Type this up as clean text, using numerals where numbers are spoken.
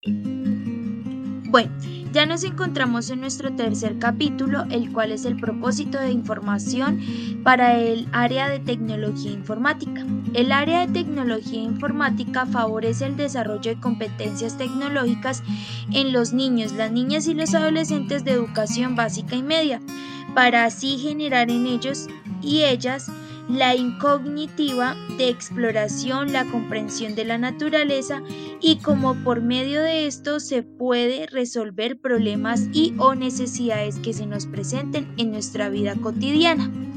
Bueno, ya nos encontramos en nuestro tercer capítulo, el cual es el propósito de información para el área de tecnología informática. El área de tecnología informática favorece el desarrollo de competencias tecnológicas en los niños, las niñas y los adolescentes de educación básica y media, para así generar en ellos y ellas la incognitiva de exploración, la comprensión de la naturaleza y cómo por medio de esto se puede resolver problemas y o necesidades que se nos presenten en nuestra vida cotidiana.